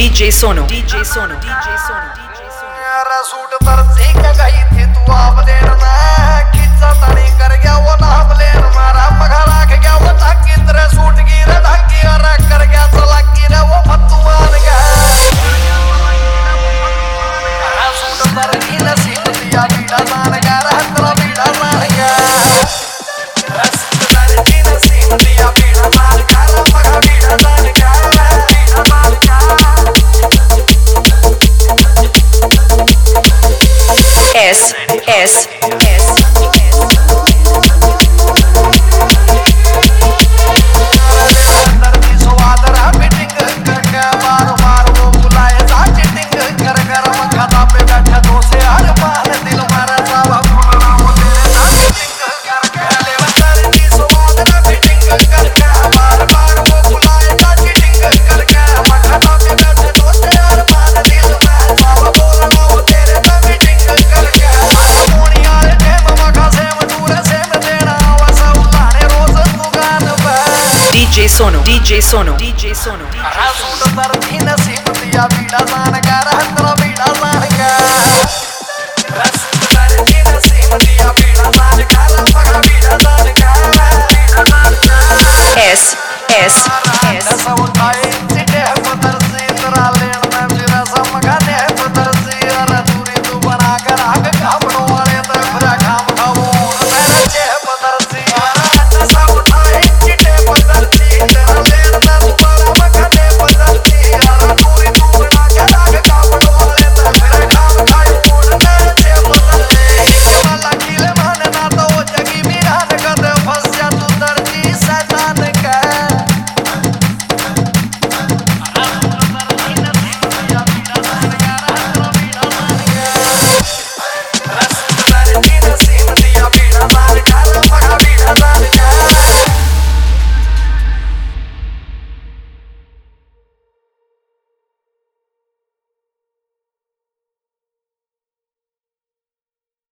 DJ Sono, DJ Sono, DJ Sono, DJ Sono। यारा suit तर ठीक गई थी तू आप लेन में खिंचा तनी कर गया वो नाम लेन मारा मघरा के गया वो ढाकी तेरे सूट की रे ढाकी और कर गया चलाकी रे वो फत्तू मान गया यारा सूट तर की नसीब दिया बीड़ा मान गया रे तेरा बीड़ा मान गया सूट तर की नसीब दिया बीड़ा मान गया रे मघा बीड़ा मान गया बीड़ा मान गया S S DJ Sono, DJ Sono, DJ Sono, DJ Sono। Suit तर थी नसीब दिया बीड़ा मान गया